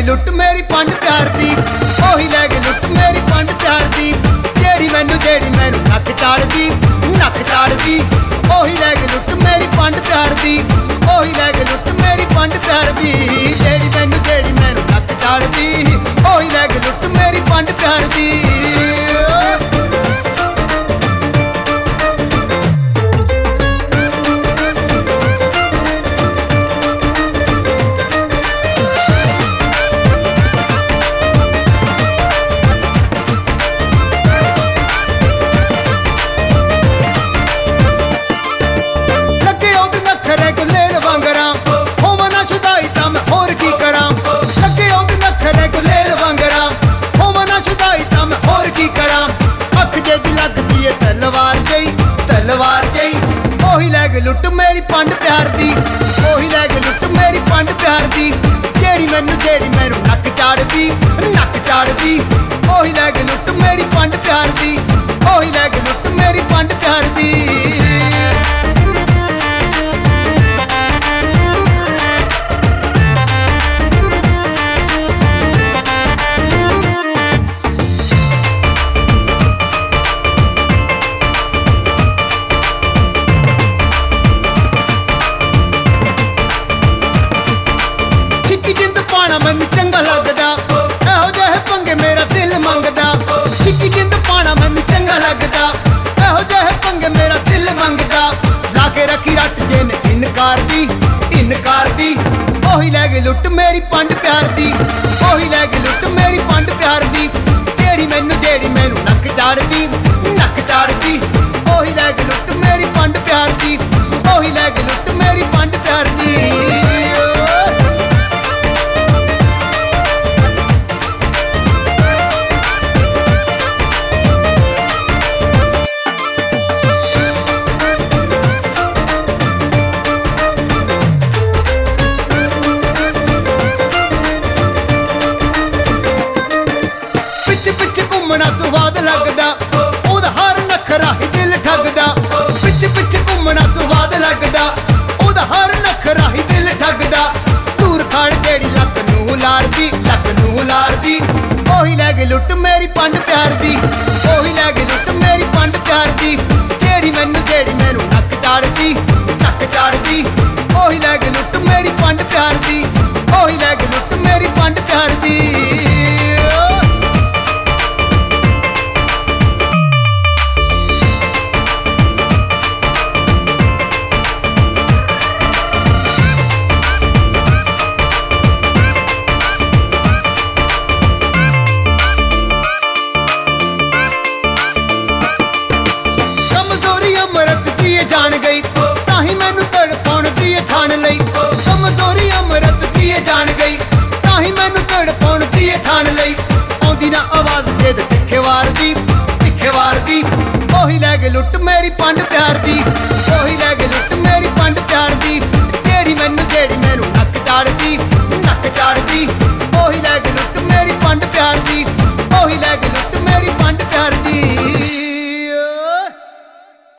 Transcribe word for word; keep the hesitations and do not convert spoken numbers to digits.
लुट मेरी पंड प्यार दी, ओही लै गई लुट मेरी पंड प्यार दी। जेड़ी मैनू जेड़ी मैनू नक चाड़दी नक चाड़दी, ओही लै गई लुट मेरी पंड प्यार दी, ओही लै गई लुट मेरी पंड प्यार दी। जेड़ी मैनू जेड़ी मैनू नक चाड़दी, ओही लै गई लुट मेरी पंड प्यार दी। तलवार जई तलवार जई, ओही लै गई लुट मेरी पंड प्यार दी, ओही लै गई लुट मेरी पंड प्यार दी। जेड़ी मैनू जेड़ी मैनू नक चाड़दी नक चाड़दी, ओही लै गई लुट मेरी पंड प्यार दी, ओही लै गई लुट मेरी पंड प्यार दी। मैनू चंगा लगदा एहो जेहे पंगे मेरा दिल मंगदा, सिक्की जिंद पाना मैनू चंगा लगदा एहो जेहे पंगे मेरा दिल मंगदा। लाके रखी रट जिन इनकार दी इनकार दी, ओही लै गई लुट मेरी पंड प्यार दी, ओही लै गई लुट मेरी पंड प्यार दी। जेड़ी मैनू जेड़ी मैनू नक चाड़दी नक चाड़दी, ओही लै गई लुट मेरी पंड प्यार दी, ओही लै गई लुट मेरी पंड प्यार दी। पिछ पिछ घूमना स्वाद लगदा, ओदा हर नखरा ही दिल ठगदा। पिछ पिछ घूमना स्वाद लगदा, ओदा हर नखरा ही दिल ठगदा। दूर खड़ जेड़ी लक नू लारदी लक नू लारदी, ओही लै गई लुट मेरी पंड प्यार दी, ओही लै गई लुट मेरी पंड प्यार दी। जेड़ी मैनू जेड़ी मैनू नक चाड़दी नक चाड़दी, ओही लै गई लुट मेरी पंड प्यार दी, ओही लै गई लुट मेरी पंड प्यार दी। जान गई ताही मैनू तड़पाउण दी ठान लई, कमजोरी अमरत दी जान गई ताही मैनू तड़पाउण दी ठान लई। आउंदी ना आवाज जेद तिखे वार दी तिखे वार दी, ओही लै गई लुट मेरी पंड प्यार दी, ओही लै गई लुट मेरी पंड प्यार दी। जेड़ी मैनू जेड़ी मैनू नक चाड़दी नक चाड़दी, ओही लै गई लुट मेरी पंड प्यार दी।